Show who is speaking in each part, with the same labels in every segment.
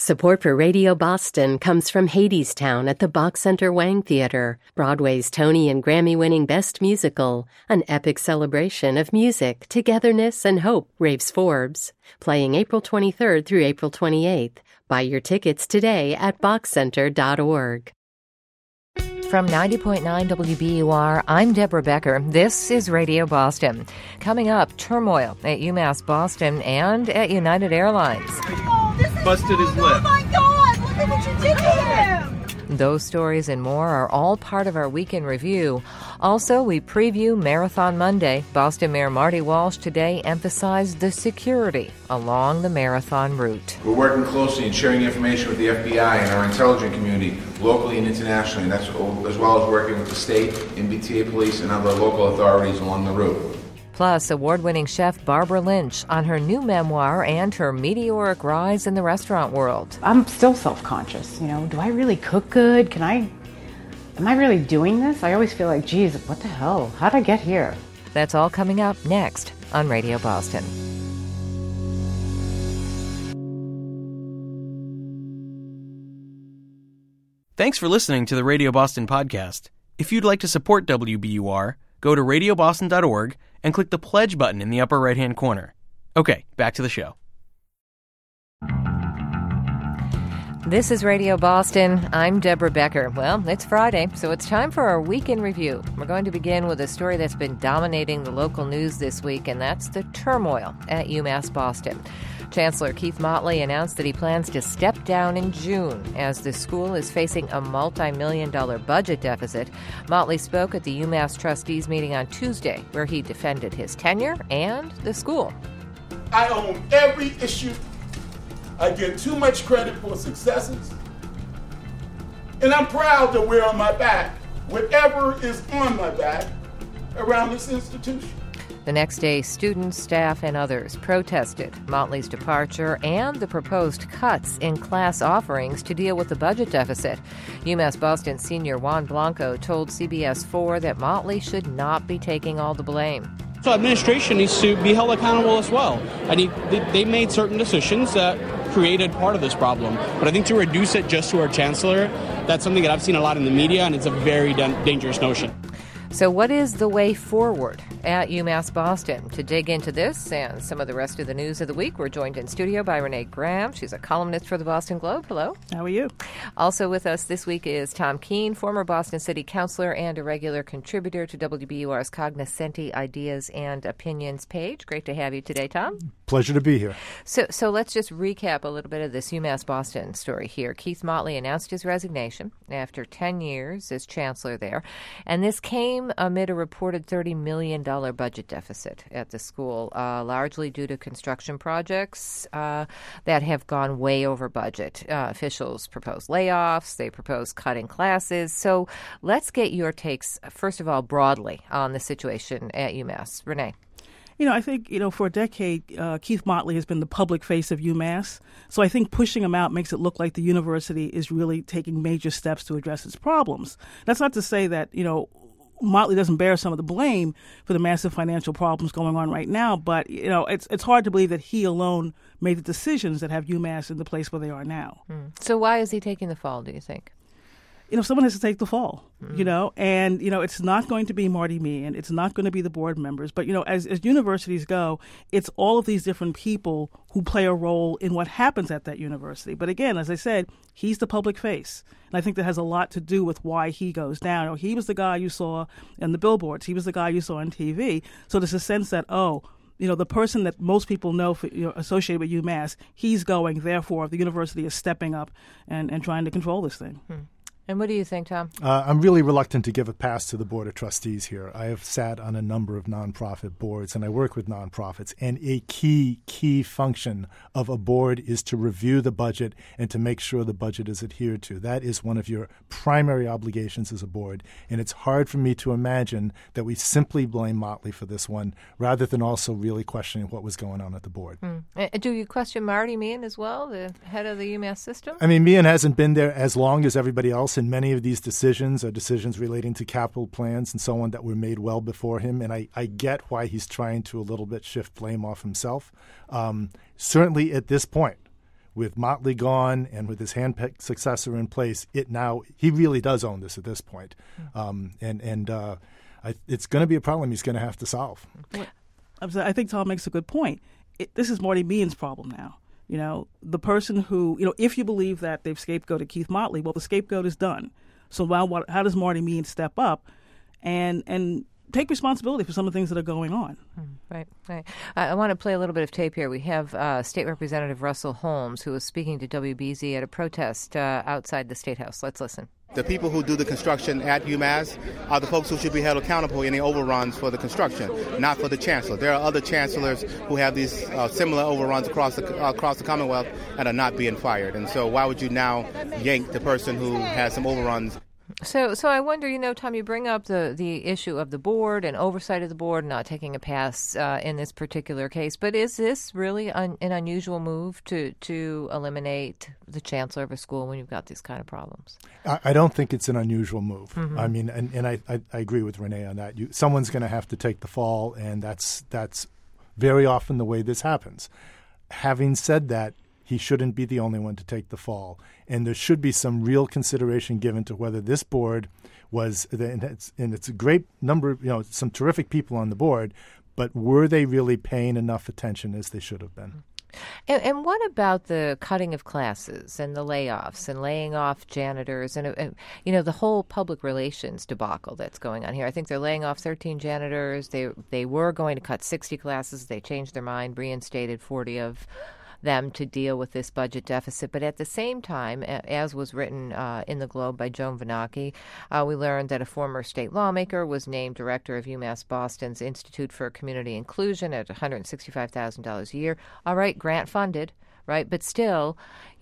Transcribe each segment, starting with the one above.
Speaker 1: Support for Radio Boston comes from Hadestown at the Bach Center Wang Theater, Broadway's Tony and Grammy-winning Best Musical, an epic celebration of music, togetherness, and hope, raves Forbes. Playing April 23rd through April 28th. Buy your tickets today at bachcenter.org.
Speaker 2: From 90.9 WBUR, I'm Deborah Becker. This is Radio Boston. Coming up, turmoil at UMass Boston and at United Airlines.
Speaker 3: Busted his lip.
Speaker 4: Oh my God! Look at what you did to him!
Speaker 2: Those stories and more are all part of our weekend review. Also, we preview Marathon Monday. Boston Mayor Marty Walsh today emphasized the security along the marathon route.
Speaker 5: We're working closely and sharing information with the FBI and our intelligence community, locally and internationally, and that's as well as working with the state, MBTA police, and other local authorities along the route.
Speaker 2: Plus, award-winning chef Barbara Lynch on her new memoir and her meteoric rise in the restaurant world.
Speaker 6: I'm still self-conscious. Do I really cook good? Am I really doing this? I always feel like, geez, what the hell? How'd I get here?
Speaker 2: That's all coming up next on Radio Boston.
Speaker 3: Thanks for listening to the Radio Boston podcast. If you'd like to support WBUR, go to radioboston.org and click the pledge button in the upper right-hand corner. Okay, back to the show.
Speaker 2: This is Radio Boston. I'm Deborah Becker. Well, it's Friday, so it's time for our weekend review. We're going to begin with a story that's been dominating the local news this week, and that's the turmoil at UMass Boston. Chancellor Keith Motley announced that he plans to step down in June as the school is facing a multi-million-dollar budget deficit. Motley spoke at the UMass trustees meeting on Tuesday, where he defended his tenure and the school.
Speaker 7: I own every issue. I get too much credit for successes. And I'm proud to wear on my back whatever is on my back around this institution.
Speaker 2: The next day, students, staff, and others protested Motley's departure and the proposed cuts in class offerings to deal with the budget deficit. UMass Boston senior Juan Blanco told CBS 4 that Motley should not be taking all the blame.
Speaker 8: So administration needs to be held accountable as well. They made certain decisions that created part of this problem. But I think to reduce it just to our chancellor, that's something that I've seen a lot in the media, and it's a very dangerous notion.
Speaker 2: So what is the way forward at UMass Boston? To dig into this and some of the rest of the news of the week, we're joined in studio by Renee Graham. She's a columnist for the Boston Globe. Hello.
Speaker 9: How are you?
Speaker 2: Also with us this week is Tom Keene, former Boston City Councilor and a regular contributor to WBUR's Cognoscenti Ideas and Opinions page. Great to have you today, Tom.
Speaker 10: Pleasure to be here.
Speaker 2: So let's just recap a little bit of this UMass Boston story here. Keith Motley announced his resignation after 10 years as chancellor there, and this came amid a reported $30 million budget deficit at the school, largely due to construction projects that have gone way over budget. Officials proposed layoffs. They proposed cutting classes. So let's get your takes, first of all, broadly on the situation at UMass. Renee.
Speaker 9: I think, for a decade, Keith Motley has been the public face of UMass. So I think pushing him out makes it look like the university is really taking major steps to address its problems. That's not to say that, Motley doesn't bear some of the blame for the massive financial problems going on right now, but it's hard to believe that he alone made the decisions that have UMass in the place where they are now.
Speaker 2: So why is he taking the fall, do you think?
Speaker 9: Someone has to take the fall, and, it's not going to be Marty Meehan. It's not going to be the board members. But, as universities go, it's all of these different people who play a role in what happens at that university. But again, as I said, he's the public face. And I think that has a lot to do with why he goes down. He was the guy you saw in the billboards. He was the guy you saw on TV. So there's a sense that, the person that most people know associated with UMass, he's going. Therefore, the university is stepping up and trying to control this thing.
Speaker 2: And what do you think, Tom?
Speaker 10: I'm really reluctant to give a pass to the Board of Trustees here. I have sat on a number of nonprofit boards, and I work with nonprofits. And a key function of a board is to review the budget and to make sure the budget is adhered to. That is one of your primary obligations as a board. And it's hard for me to imagine that we simply blame Motley for this one rather than also really questioning what was going on at the board.
Speaker 2: Do you question Marty Meehan as well, the head of the UMass system?
Speaker 10: I mean, Meehan hasn't been there as long as everybody else. And many of these decisions are decisions relating to capital plans and so on that were made well before him. And I get why he's trying to a little bit shift blame off himself. Certainly at this point, with Motley gone and with his handpicked successor in place, he really does own this at this point. It's going to be a problem he's going to have to solve.
Speaker 9: I think Tom makes a good point. This is Marty Meehan's problem now. The person who, if you believe that they've scapegoated Keith Motley, well, the scapegoat is done. So now how does Marty Meehan step up and take responsibility for some of the things that are going on?
Speaker 2: Right. I want to play a little bit of tape here. We have State Representative Russell Holmes, who was speaking to WBZ at a protest outside the State House. Let's listen.
Speaker 11: The people who do the construction at UMass are the folks who should be held accountable in the overruns for the construction, not for the chancellor. There are other chancellors who have these similar overruns across the Commonwealth and are not being fired. And so why would you now yank the person who has some overruns?
Speaker 2: So I wonder, Tom, you bring up the issue of the board and oversight of the board not taking a pass in this particular case. But is this really an unusual move to eliminate the chancellor of a school when you've got these kind of problems?
Speaker 10: I don't think it's an unusual move.
Speaker 2: Mm-hmm.
Speaker 10: I mean, and I agree with Renee on that. Someone's going to have to take the fall, and that's very often the way this happens. Having said that, he shouldn't be the only one to take the fall. And there should be some real consideration given to whether this board and it's a great number, some terrific people on the board, but were they really paying enough attention as they should have been?
Speaker 2: And what about the cutting of classes and the layoffs and laying off janitors and the whole public relations debacle that's going on here? I think they're laying off 13 janitors. They were going to cut 60 classes. They changed their mind, reinstated 40 of them to deal with this budget deficit. But at the same time, as was written in the Globe by Joan Venaki, we learned that a former state lawmaker was named director of UMass Boston's Institute for Community Inclusion at $165,000 a year. All right, grant funded, right? But still,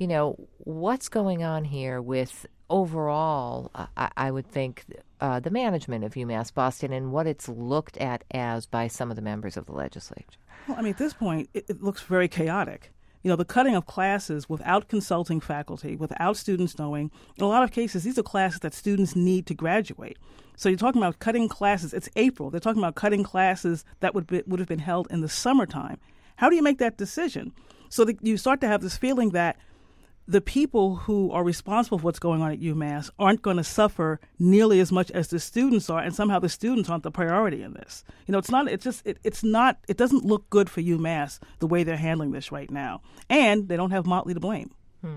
Speaker 2: what's going on here with overall, I would think, the management of UMass Boston and what it's looked at as by some of the members of the legislature?
Speaker 9: Well, at this point, it looks very chaotic. The cutting of classes without consulting faculty, without students knowing. In a lot of cases, these are classes that students need to graduate. So you're talking about cutting classes. It's April. They're talking about cutting classes that would have been held in the summertime. How do you make that decision? So that you start to have this feeling that the people who are responsible for what's going on at UMass aren't going to suffer nearly as much as the students are, and somehow the students aren't the priority in this. It doesn't look good for UMass the way they're handling this right now. And they don't have Motley to blame.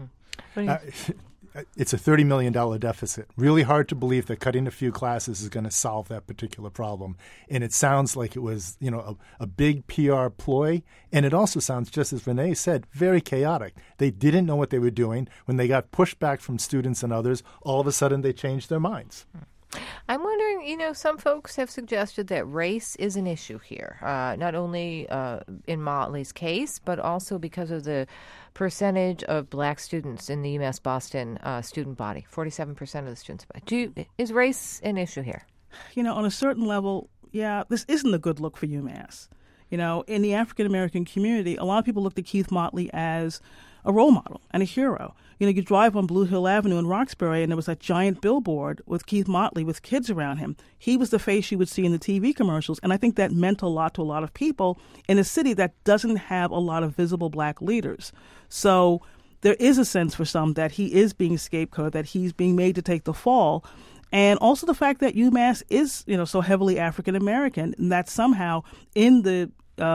Speaker 10: It's a $30 million deficit. Really hard to believe that cutting a few classes is going to solve that particular problem. And it sounds like it was, a big PR ploy. And it also sounds, just as Renee said, very chaotic. They didn't know what they were doing. When they got pushback from students and others, all of a sudden they changed their minds.
Speaker 2: I'm wondering, some folks have suggested that race is an issue here, not only in Motley's case, but also because of the percentage of black students in the UMass Boston student body, 47% of the students. Is race an issue here?
Speaker 9: On a certain level, this isn't a good look for UMass. In the African-American community, a lot of people looked at Keith Motley as a role model and a hero. You drive on Blue Hill Avenue in Roxbury, and there was that giant billboard with Keith Motley with kids around him. He was the face you would see in the TV commercials, and I think that meant a lot to a lot of people in a city that doesn't have a lot of visible black leaders. So there is a sense for some that he is being scapegoated, that he's being made to take the fall. And also the fact that UMass is, so heavily African-American, and that somehow in the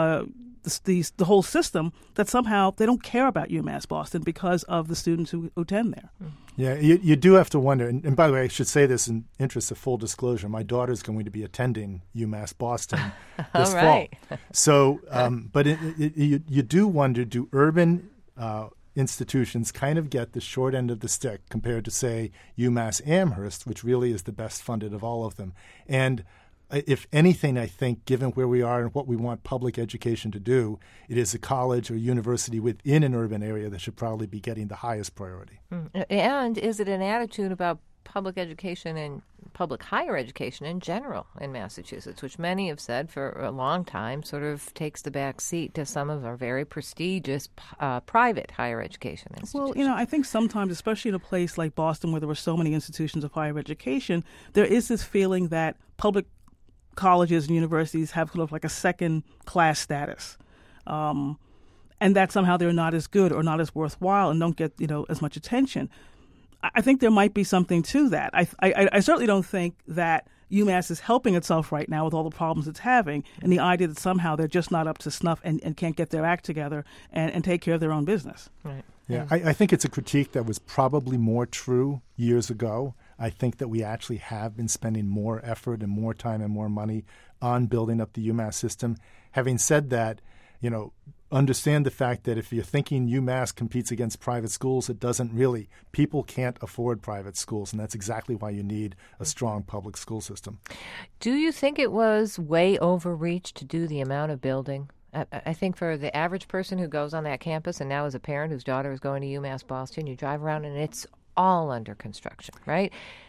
Speaker 9: whole system, that somehow they don't care about UMass Boston because of the students who attend there.
Speaker 10: Yeah, you do have to wonder. And by the way, I should say this in interest of full disclosure. My daughter's going to be attending UMass Boston this fall. So, but you do wonder, do urban institutions kind of get the short end of the stick compared to, say, UMass Amherst, which really is the best funded of all of them? And if anything, I think, given where we are and what we want public education to do, it is a college or university within an urban area that should probably be getting the highest priority.
Speaker 2: And is it an attitude about public education and public higher education in general in Massachusetts, which many have said for a long time sort of takes the back seat to some of our very prestigious private higher education institutions?
Speaker 9: Well, I think sometimes, especially in a place like Boston where there were so many institutions of higher education, there is this feeling that public colleges and universities have sort of like a second-class status. And and that somehow they're not as good or not as worthwhile and don't get, as much attention. I think there might be something to that. I certainly don't think that UMass is helping itself right now with all the problems it's having, and the idea that somehow they're just not up to snuff and can't get their act together and take care of their own business.
Speaker 2: Right.
Speaker 10: Yeah, I think it's a critique that was probably more true years ago. I think that we actually have been spending more effort and more time and more money on building up the UMass system. Having said that, understand the fact that if you're thinking UMass competes against private schools, it doesn't really. People can't afford private schools, and that's exactly why you need a strong public school system.
Speaker 2: Do you think it was way overreach to do the amount of building? I think for the average person who goes on that campus, and now as a parent whose daughter is going to UMass Boston, you drive around and it's all under construction, right?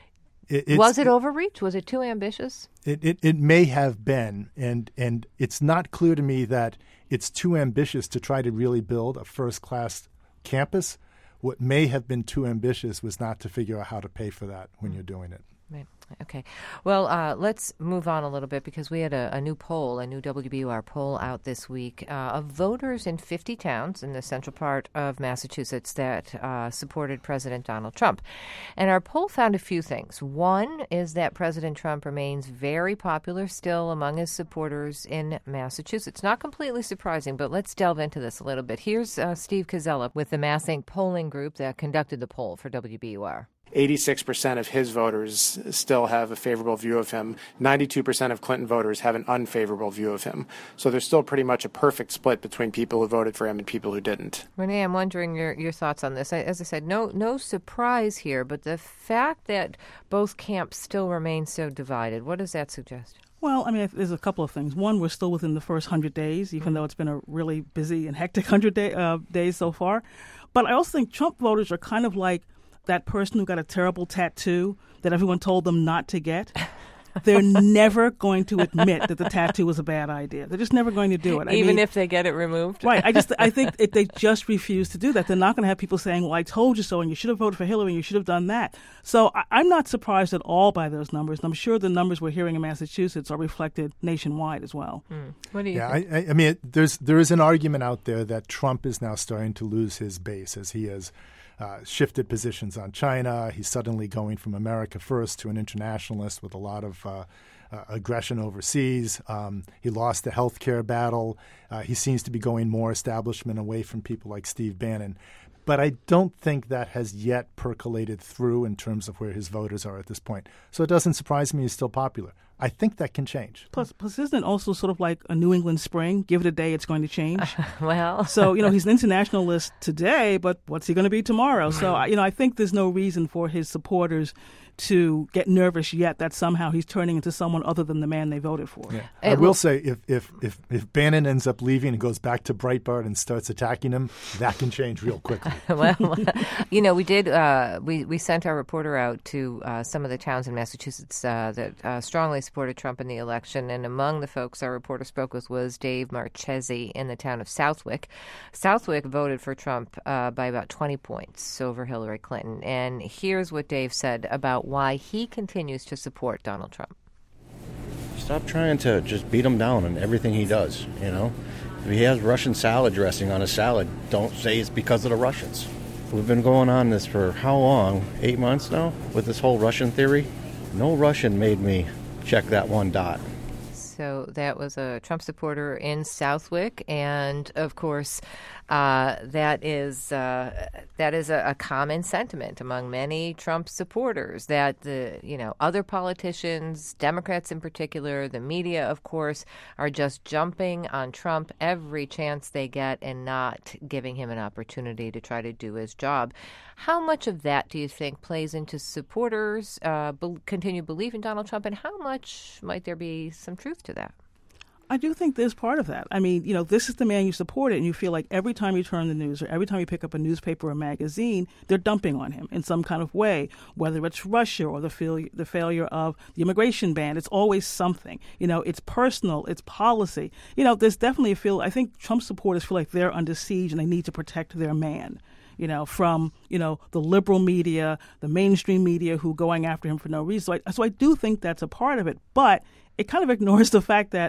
Speaker 2: Was it overreach? Was it too ambitious?
Speaker 10: It may have been, and it's not clear to me that it's too ambitious to try to really build a first-class campus. What may have been too ambitious was not to figure out how to pay for that when you're doing it.
Speaker 2: Right. Okay. Well, let's move on a little bit because we had a new poll, a new WBUR poll out this week of voters in 50 towns in the central part of Massachusetts that supported President Donald Trump. And our poll found a few things. One is that President Trump remains very popular still among his supporters in Massachusetts. Not completely surprising, but let's delve into this a little bit. Here's Steve Koczela with the MassInc polling group that conducted the poll for WBUR.
Speaker 12: 86% of his voters still have a favorable view of him. 92% of Clinton voters have an unfavorable view of him. So there's still pretty much a perfect split between people who voted for him and people who didn't.
Speaker 2: Renee, I'm wondering your thoughts on this. As I said, no surprise here, but the fact that both camps still remain so divided, what does that suggest?
Speaker 9: Well, I mean, there's a couple of things. One, we're still within the first 100 days, even though it's been a really busy and hectic 100 days so far. But I also think Trump voters are kind of like that person who got a terrible tattoo that everyone told them not to get. They're never going to admit that the tattoo was a bad idea. They're just never going to do it.
Speaker 2: Even if they get it removed?
Speaker 9: Right. I think they just refuse to do that. They're not going to have people saying, well, I told you so, and you should have voted for Hillary, and you should have done that. So I'm not surprised at all by those numbers, and I'm sure the numbers we're hearing in Massachusetts are reflected nationwide as well.
Speaker 2: What do you think?
Speaker 10: I mean, there is an argument out there that Trump is now starting to lose his base as he has shifted positions on China. He's suddenly going from America first to an internationalist with a lot of aggression overseas. He lost the healthcare battle. He seems to be going more establishment away from people like Steve Bannon. But I don't think that has yet percolated through in terms of where his voters are at this point. So it doesn't surprise me he's still popular. I think that can change.
Speaker 9: Plus isn't it also sort of like a New England spring? Give it a day, it's going to change.
Speaker 2: Well.
Speaker 9: So, he's an internationalist today, but what's he going to be tomorrow? So, I think there's no reason for his supporters to get nervous yet that somehow he's turning into someone other than the man they voted for.
Speaker 10: Yeah. I will say if Bannon ends up leaving and goes back to Breitbart and starts attacking him, that can change real quickly.
Speaker 2: Well, we did we sent our reporter out to some of the towns in Massachusetts that strongly supported Trump in the election, and among the folks our reporter spoke with was Dave Marchesi in the town of Southwick. Southwick voted for Trump by about 20 points over Hillary Clinton, and here's what Dave said about why he continues to support Donald Trump.
Speaker 13: Stop trying to just beat him down on everything he does, If he has Russian salad dressing on his salad, don't say it's because of the Russians. We've been going on this for how long? 8 months now with this whole Russian theory? No Russian made me check that one dot.
Speaker 2: So that was a Trump supporter in Southwick, and of course, that is a common sentiment among many Trump supporters that other politicians, Democrats in particular, the media, of course, are just jumping on Trump every chance they get and not giving him an opportunity to try to do his job. How much of that do you think plays into supporters continued belief in Donald Trump, and how much might there be some truth to that?
Speaker 9: I do think there's part of that. I mean, this is the man you supported, and you feel like every time you turn the news or every time you pick up a newspaper or magazine, they're dumping on him in some kind of way, whether it's Russia or the failure of the immigration ban. It's always something. It's personal. It's policy. There's definitely I think Trump supporters feel like they're under siege and they need to protect their man. From, the liberal media, the mainstream media who are going after him for no reason. So I do think that's a part of it. But it kind of ignores the fact that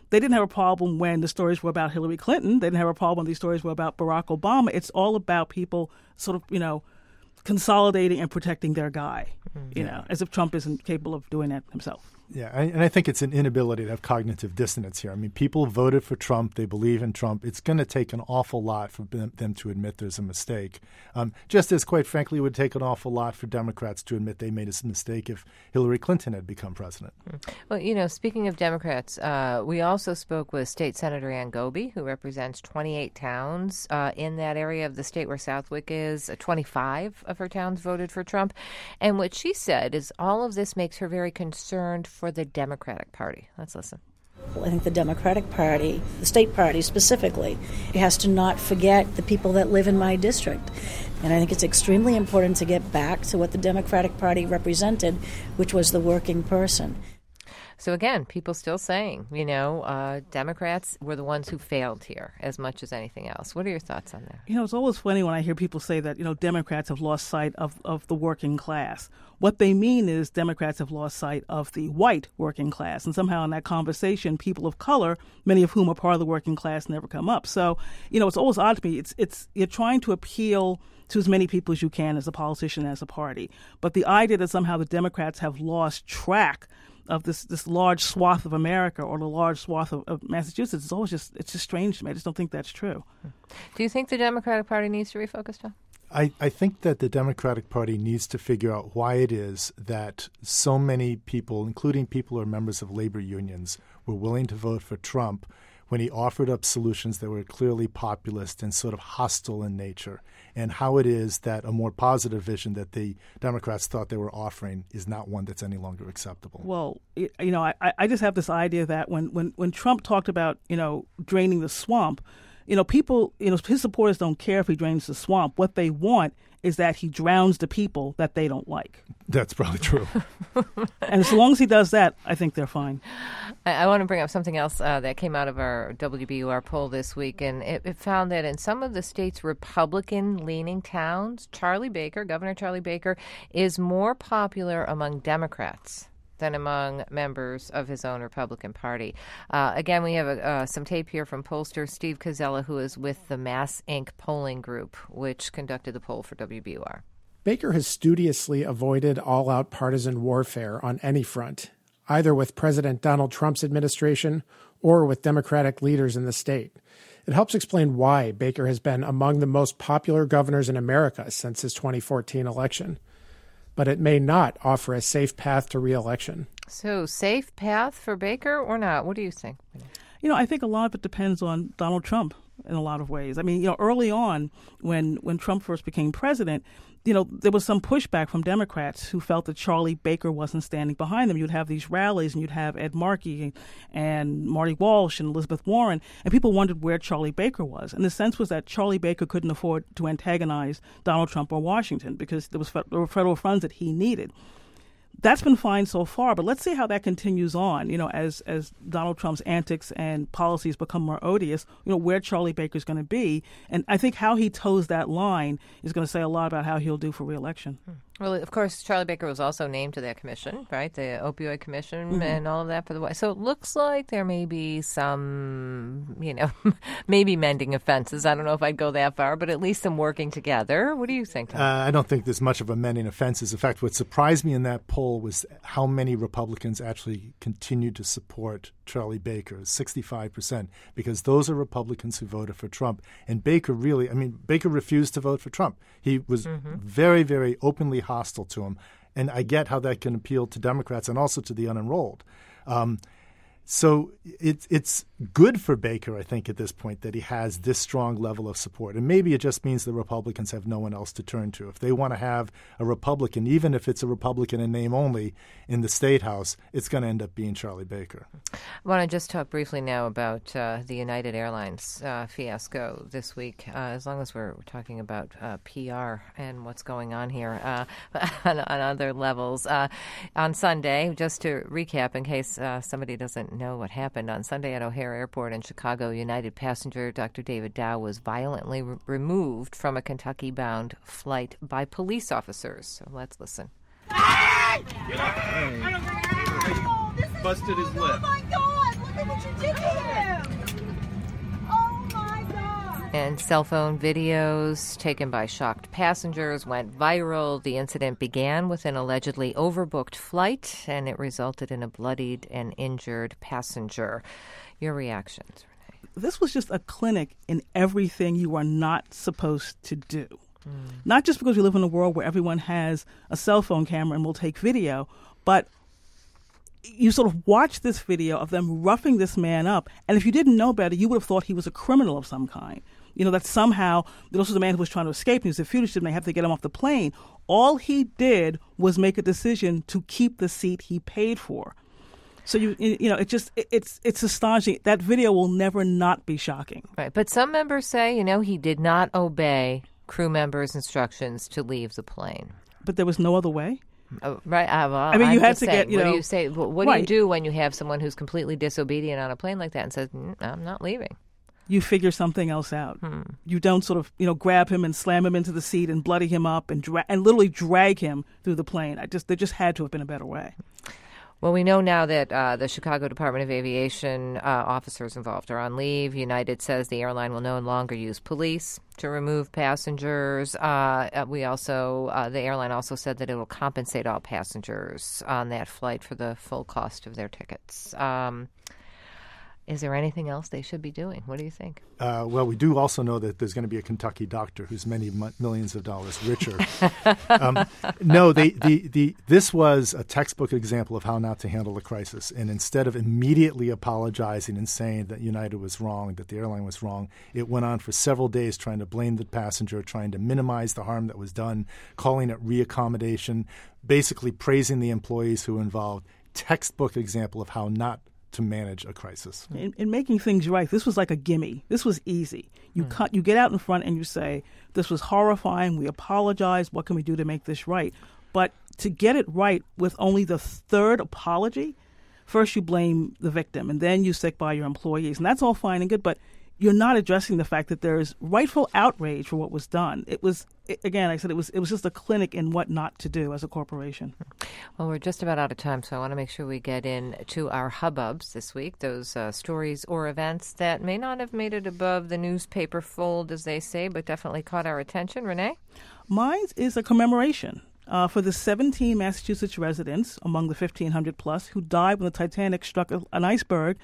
Speaker 9: they didn't have a problem when the stories were about Hillary Clinton. They didn't have a problem when these stories were about Barack Obama. It's all about people sort of, consolidating and protecting their guy, as if Trump isn't capable of doing that himself.
Speaker 10: Yeah, and I think it's an inability to have cognitive dissonance here. I mean, people voted for Trump. They believe in Trump. It's going to take an awful lot for them to admit there's a mistake, just as, quite frankly, it would take an awful lot for Democrats to admit they made a mistake if Hillary Clinton had become president.
Speaker 2: Well, speaking of Democrats, we also spoke with State Senator Ann Goby, who represents 28 towns in that area of the state where Southwick is. 25 of her towns voted for Trump. And what she said is all of this makes her very concerned for the Democratic Party. Let's listen.
Speaker 14: I think the Democratic Party, the state party specifically, has to not forget the people that live in my district. And I think it's extremely important to get back to what the Democratic Party represented, which was the working person.
Speaker 2: So again, people still saying, Democrats were the ones who failed here as much as anything else. What are your thoughts on that?
Speaker 9: It's always funny when I hear people say that, Democrats have lost sight of the working class. What they mean is Democrats have lost sight of the white working class. And somehow in that conversation, people of color, many of whom are part of the working class, never come up. So, it's always odd to me. It's you're trying to appeal to as many people as you can as a politician, as a party. But the idea that somehow the Democrats have lost track of this large swath of America or the large swath of Massachusetts is always it's just strange to me. I just don't think that's true.
Speaker 2: Do you think the Democratic Party needs to refocus, John?
Speaker 10: I think that the Democratic Party needs to figure out why it is that so many people, including people who are members of labor unions, were willing to vote for Trump when he offered up solutions that were clearly populist and sort of hostile in nature, and how it is that a more positive vision that the Democrats thought they were offering is not one that's any longer acceptable.
Speaker 9: Well, I just have this idea that when Trump talked about, draining the swamp, people, his supporters don't care if he drains the swamp. What they want is that he drowns the people that they don't like.
Speaker 10: That's probably true.
Speaker 9: And as long as he does that, I think they're fine.
Speaker 2: I want to bring up something else that came out of our WBUR poll this week, and it found that in some of the state's Republican-leaning towns, Governor Charlie Baker, is more popular among Democrats than among members of his own Republican Party. Again, we have some tape here from pollster Steve Koczela, who is with the Mass Inc. polling group, which conducted the poll for WBUR.
Speaker 15: Baker has studiously avoided all-out partisan warfare on any front, either with President Donald Trump's administration or with Democratic leaders in the state. It helps explain why Baker has been among the most popular governors in America since his 2014 election. But it may not offer a safe path to re-election. So,
Speaker 2: safe path for Baker or not? What do you think?
Speaker 9: I think a lot of it depends on Donald Trump in a lot of ways. I mean, early on when Trump first became president, there was some pushback from Democrats who felt that Charlie Baker wasn't standing behind them. You'd have these rallies and you'd have Ed Markey and Marty Walsh and Elizabeth Warren, and people wondered where Charlie Baker was. And the sense was that Charlie Baker couldn't afford to antagonize Donald Trump or Washington because there were federal funds that he needed. That's been fine so far, but let's see how that continues on, as Donald Trump's antics and policies become more odious, where Charlie Baker's going to be. And I think how he toes that line is going to say a lot about how he'll do for re-election.
Speaker 2: Well, of course, Charlie Baker was also named to that commission, right? The opioid commission and all of that for the White. So it looks like there may be some, maybe mending of fences. I don't know if I'd go that far, but at least some working together. What do you think, Tom?
Speaker 10: I don't think there's much of a mending of fences. In fact, what surprised me in that poll was how many Republicans actually continued to support Charlie Baker, 65%, because those are Republicans who voted for Trump. And Baker Baker refused to vote for Trump. He was very, very openly hostile to him. And I get how that can appeal to Democrats and also to the unenrolled. So it's good for Baker, I think, at this point that he has this strong level of support. And maybe it just means the Republicans have no one else to turn to. If they want to have a Republican, even if it's a Republican in name only, in the State House, it's going to end up being Charlie Baker.
Speaker 2: I want to just talk briefly now about the United Airlines fiasco this week, as long as we're talking about PR and what's going on here on other levels. On Sunday, just to recap in case somebody doesn't know what happened, on Sunday at O'Hare Airport in Chicago, United passenger Dr. David Dow was violently removed from a Kentucky-bound flight by police officers. So let's listen.
Speaker 3: Busted his lip.
Speaker 4: Oh my God! Look Look at what you did to him! Oh my God!
Speaker 2: And cell phone videos taken by shocked passengers went viral. The incident began with an allegedly overbooked flight, and it resulted in a bloodied and injured passenger. Your reactions, Renee?
Speaker 9: This was just a clinic in everything you are not supposed to do. Not just because we live in a world where everyone has a cell phone camera and will take video, but you sort of watch this video of them roughing this man up, and if you didn't know better, you would have thought he was a criminal of some kind. You know, that somehow this was a man who was trying to escape, and he was a fugitive, and they have to get him off the plane. All he did was make a decision to keep the seat he paid for. So it's astonishing. That video will never not be shocking.
Speaker 2: Right, but some members say, he did not obey crew members' instructions to leave the plane.
Speaker 9: But there was no other way?
Speaker 2: Oh, right. Well,
Speaker 9: I mean, you had to get,
Speaker 2: What do you say? What
Speaker 9: right.
Speaker 2: do you do when you have someone who's completely disobedient on a plane like that and says, I'm not leaving?
Speaker 9: You figure something else out. You don't sort of, grab him and slam him into the seat and bloody him up and literally drag him through the plane. There just had to have been a better way.
Speaker 2: Well, we know now that the Chicago Department of Aviation officers involved are on leave. United says the airline will no longer use police to remove passengers. The airline also said that it will compensate all passengers on that flight for the full cost of their tickets. Is there anything else they should be doing? What do you think?
Speaker 10: Well, we do also know that there's going to be a Kentucky doctor who's many millions of dollars richer. No, this was a textbook example of how not to handle a crisis. And instead of immediately apologizing and saying that United was wrong, that the airline was wrong, it went on for several days trying to blame the passenger, trying to minimize the harm that was done, calling it reaccommodation, basically praising the employees who were involved. Textbook example of how not to manage a crisis.
Speaker 9: In making things right, this was like a gimme. This was easy. You get out in front and you say, this was horrifying, we apologize, what can we do to make this right? But to get it right with only the third apology, first you blame the victim and then you stick by your employees. And that's all fine and good, but you're not addressing the fact that there is rightful outrage for what was done. It was, again, I said it was just a clinic in what not to do as a corporation.
Speaker 2: Well, we're just about out of time, so I want to make sure we get into our hubbubs this week, those stories or events that may not have made it above the newspaper fold, as they say, but definitely caught our attention. Renee?
Speaker 9: Mine is a commemoration for the 17 Massachusetts residents among the 1,500 plus who died when the Titanic struck an iceberg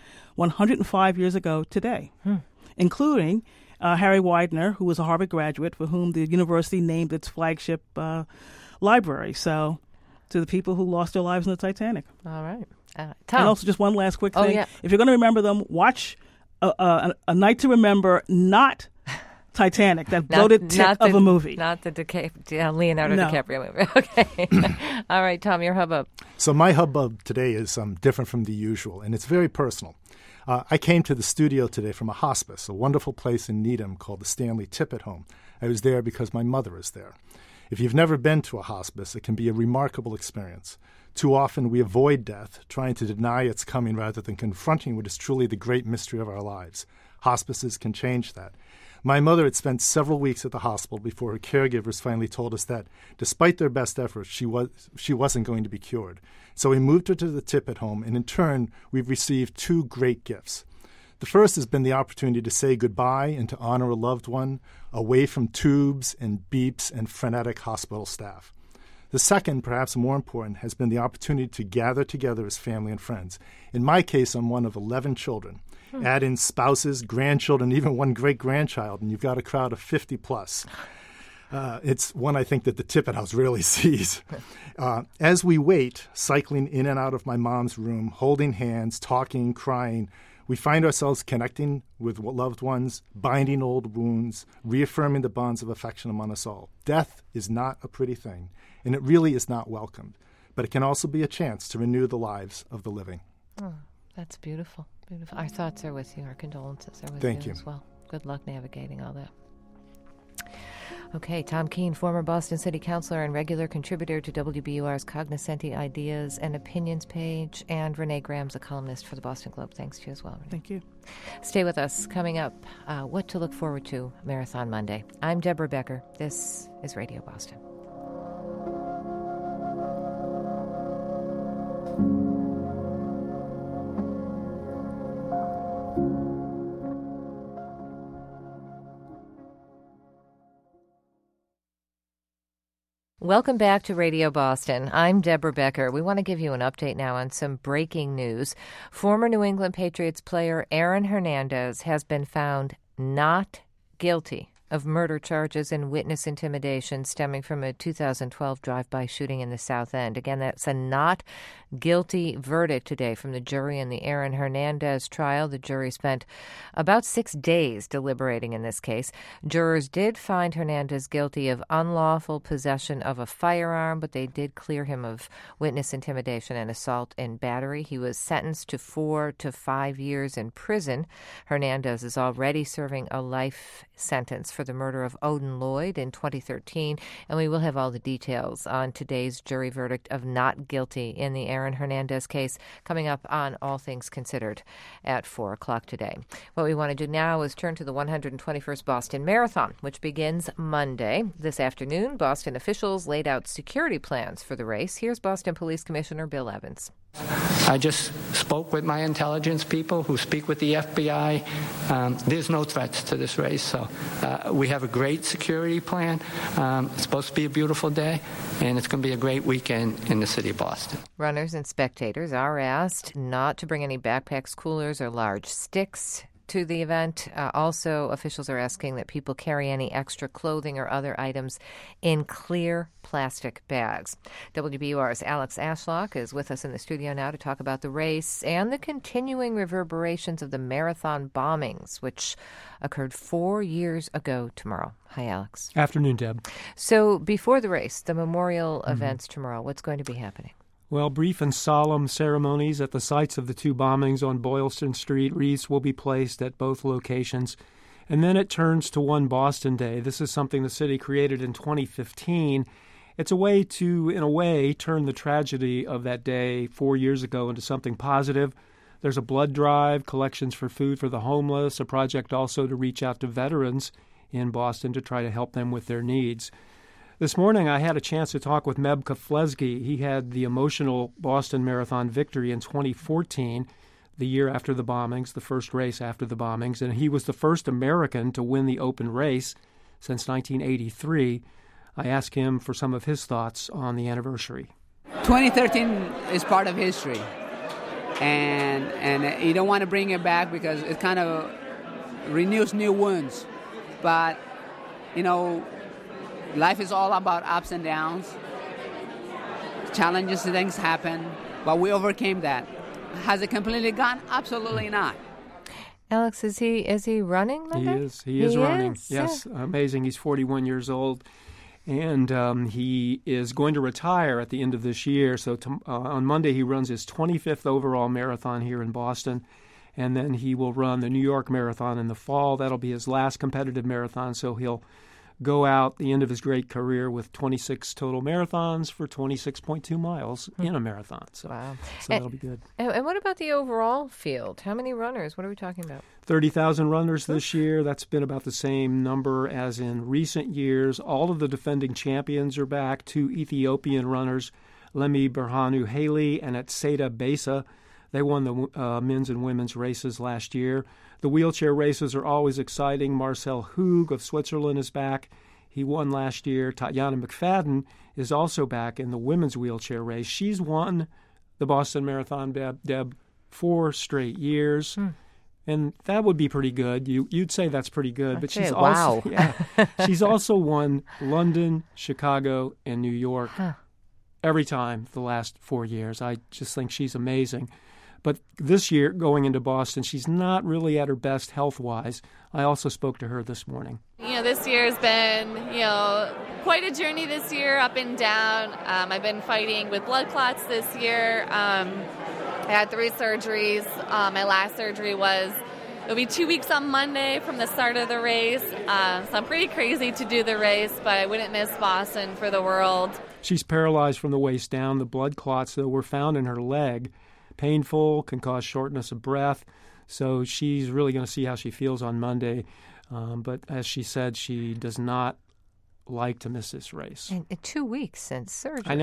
Speaker 9: 105 years ago today. Including Harry Widener, who was a Harvard graduate for whom the university named its flagship library. So, to the people who lost their lives in the Titanic.
Speaker 2: All right. Tom.
Speaker 9: And also, just one last quick thing.
Speaker 2: Oh, yeah.
Speaker 9: If you're going to remember them, watch A Night to Remember, not Titanic, that bloated tip of a movie.
Speaker 2: Not the Leonardo DiCaprio movie. Okay. All right, Tom, your hubbub.
Speaker 10: So my hubbub today is different from the usual, and it's very personal. I came to the studio today from a hospice, a wonderful place in Needham called the Stanley Tippett Home. I was there because my mother is there. If you've never been to a hospice, it can be a remarkable experience. Too often we avoid death, trying to deny its coming rather than confronting what is truly the great mystery of our lives. Hospices can change that. My mother had spent several weeks at the hospital before her caregivers finally told us that, despite their best efforts, she wasn't going to be cured. So we moved her to the Tippett home, and in turn, we've received two great gifts. The first has been the opportunity to say goodbye and to honor a loved one away from tubes and beeps and frenetic hospital staff. The second, perhaps more important, has been the opportunity to gather together as family and friends. In my case, I'm one of 11 children. Add in spouses, grandchildren, even one great-grandchild, and you've got a crowd of 50 plus. It's one I think that the Tippett House really sees. As we wait, cycling in and out of my mom's room, holding hands, talking, crying, we find ourselves connecting with loved ones, binding old wounds, reaffirming the bonds of affection among us all. Death is not a pretty thing, and it really is not welcomed. But it can also be a chance to renew the lives of the living.
Speaker 2: Oh, that's beautiful. Beautiful. Our thoughts are with you. Our condolences are with
Speaker 10: Thank
Speaker 2: you
Speaker 10: you
Speaker 2: as well. Good luck navigating all that. Okay, Tom Keene, former Boston City Councilor and regular contributor to WBUR's Cognoscenti Ideas and Opinions page, and Renee Graham's a columnist for the Boston Globe. Thanks to you as well, Renee.
Speaker 9: Thank you.
Speaker 2: Stay with us. Coming up, what to look forward to Marathon Monday. I'm Deborah Becker. This is Radio Boston. Welcome back to Radio Boston. I'm Deborah Becker. We want to give you an update now on some breaking news. Former New England Patriots player Aaron Hernandez has been found not guilty of murder charges and witness intimidation stemming from a 2012 drive-by shooting in the South End. Again, that's a not guilty verdict today from the jury in the Aaron Hernandez trial. The jury spent about 6 days deliberating in this case. Jurors did find Hernandez guilty of unlawful possession of a firearm, but they did clear him of witness intimidation and assault and battery. He was sentenced to 4 to 5 years in prison. Hernandez is already serving a life sentence for the murder of Odin Lloyd in 2013, and we will have all the details on today's jury verdict of not guilty in the Aaron Hernandez case coming up on All Things Considered at 4 o'clock today. What we want to do now is turn to the 121st Boston Marathon, which begins Monday. This afternoon, Boston officials laid out security plans for the race. Here's Boston Police Commissioner Bill Evans.
Speaker 16: I just spoke with my intelligence people who speak with the FBI. There's no threats to this race, so we have a great security plan. It's supposed to be a beautiful day, and it's going to be a great weekend in the city of Boston.
Speaker 2: Runners and spectators are asked not to bring any backpacks, coolers, or large sticks to the event. Also, officials are asking that people carry any extra clothing or other items in clear plastic bags. WBUR's Alex Ashlock is with us in the studio now to talk about the race and the continuing reverberations of the marathon bombings, which occurred 4 years ago tomorrow. Hi, Alex.
Speaker 17: Afternoon, Deb.
Speaker 2: So before the race, the memorial events tomorrow, what's going to be happening?
Speaker 17: Well, brief and solemn ceremonies at the sites of the 2 bombings on Boylston Street. Wreaths will be placed at both locations. And then it turns to One Boston Day. This is something the city created in 2015. It's a way to, in a way, turn the tragedy of that day 4 years ago into something positive. There's a blood drive, collections for food for the homeless, a project also to reach out to veterans in Boston to try to help them with their needs. This morning, I had a chance to talk with Meb Keflezighi. He had the emotional Boston Marathon victory in 2014, the year after the bombings, the first race after the bombings, and he was the first American to win the open race since 1983. I asked him for some of his thoughts on the anniversary.
Speaker 18: 2013 is part of history, and you don't want to bring it back because it kind of renews new wounds. But, you know, life is all about ups and downs. Challenges, things happen, but we overcame that. Has it completely gone? Absolutely not.
Speaker 2: Alex, is he running?
Speaker 17: He is running. Yes, amazing. He's 41 years old, and he is going to retire at the end of this year. So on Monday, he runs his 25th overall marathon here in Boston, and then he will run the New York Marathon in the fall. That'll be his last competitive marathon, so he'll go out the end of his great career with 26 total marathons for 26.2 miles in a marathon. So,
Speaker 2: wow.
Speaker 17: So that'll be good.
Speaker 2: And what about the overall field? How many runners? What are we talking about?
Speaker 17: 30,000 runners this year. That's been about the same number as in recent years. All of the defending champions are back. 2 Ethiopian runners, Lemi Berhanu Haley and Etseda Besa. They won the men's and women's races last year. The wheelchair races are always exciting. Marcel Hug of Switzerland is back. He won last year. Tatiana McFadden is also back in the women's wheelchair race. She's won the Boston Marathon, Deb, 4 straight years. And that would be pretty good. You'd say that's pretty good. But she's also, she's also won London, Chicago, and New York every time the last 4 years. I just think she's amazing. But this year, going into Boston, she's not really at her best health-wise. I also spoke to her this morning.
Speaker 19: This year has been, quite a journey this year, up and down. I've been fighting with blood clots this year. I had 3 surgeries. My last surgery it'll be 2 weeks on Monday from the start of the race. So I'm pretty crazy to do the race, but I wouldn't miss Boston for the world.
Speaker 17: She's paralyzed from the waist down. The blood clots, though, were found in her leg. Painful, can cause shortness of breath. So she's really going to see how she feels on Monday. But as she said, she does not like to miss this race.
Speaker 2: And 2 weeks since surgery.
Speaker 17: I know.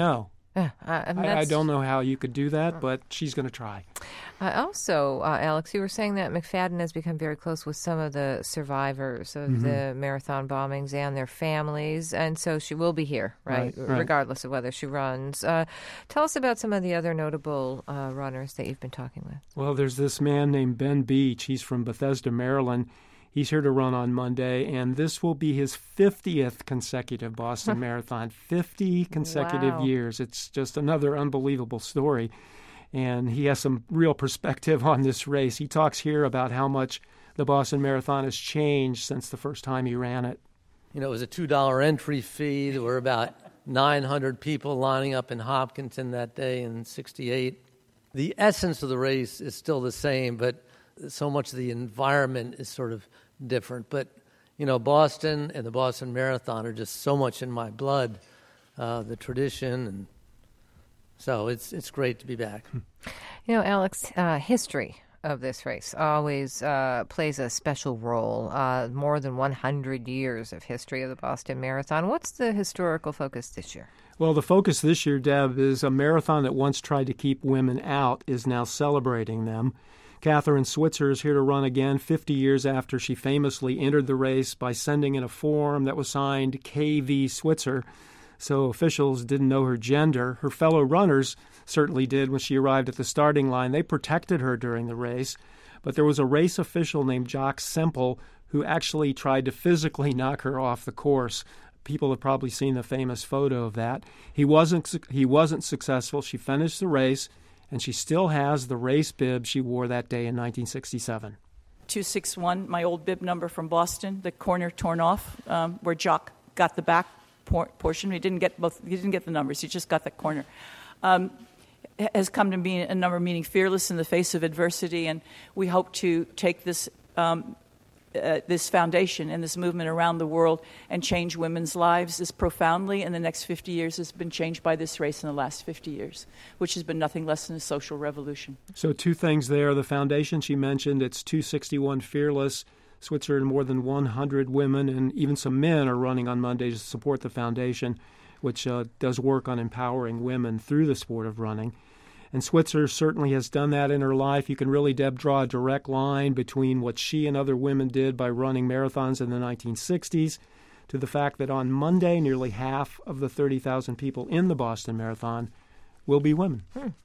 Speaker 17: I don't know how you could do that, but she's going to try.
Speaker 2: Also, Alex, you were saying that McFadden has become very close with some of the survivors of the marathon bombings and their families, and so she will be here, right? Regardless of whether she runs. Tell us about some of the other notable runners that you've been talking with.
Speaker 17: Well, there's this man named Ben Beach. He's from Bethesda, Maryland. He's here to run on Monday, and this will be his 50th consecutive Boston Marathon. 50 consecutive years. It's just another unbelievable story. And he has some real perspective on this race. He talks here about how much the Boston Marathon has changed since the first time he ran it.
Speaker 20: You know, it was a $2 entry fee. There were about 900 people lining up in Hopkinton that day in '68. The essence of the race is still the same, but so much of the environment is sort of different. But, you know, Boston and the Boston Marathon are just so much in my blood, the tradition, and so it's great to be back.
Speaker 2: You know, Alex, history of this race always plays a special role. More than 100 years of history of the Boston Marathon. What's the historical focus this year?
Speaker 17: Well, the focus this year, Deb, is a marathon that once tried to keep women out is now celebrating them. Catherine Switzer is here to run again 50 years after she famously entered the race by sending in a form that was signed KV Switzer, so officials didn't know her gender. Her fellow runners certainly did when she arrived at the starting line. They protected her during the race, but there was a race official named Jock Semple who actually tried to physically knock her off the course. People have probably seen the famous photo of that. He wasn't successful. She finished the race, and she still has the race bib she wore that day in 1967.
Speaker 21: 261, my old bib number from Boston, the corner torn off, where Jock got the back portion. He didn't get the numbers. He just got the corner. Has come to be a number meaning fearless in the face of adversity, and we hope to take this this foundation and this movement around the world and change women's lives as profoundly in the next 50 years has been changed by this race in the last 50 years, which has been nothing less than a social revolution.
Speaker 17: So two things there. The foundation she mentioned, it's 261 Fearless. Switzer and more than 100 women and even some men are running on Monday to support the foundation, which does work on empowering women through the sport of running. And Switzer certainly has done that in her life. You can really, Deb, draw a direct line between what she and other women did by running marathons in the 1960s to the fact that on Monday, nearly half of the 30,000 people in the Boston Marathon will be women.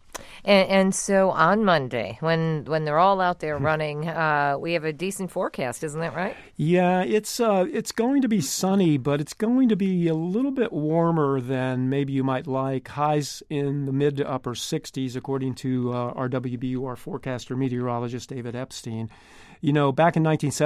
Speaker 2: And so on Monday, when they're all out there running, we have a decent forecast, isn't that right?
Speaker 17: Yeah, it's going to be sunny, but it's going to be a little bit warmer than maybe you might like. Highs in the mid to upper 60s, according to our WBUR forecaster meteorologist David Epstein. You know, back in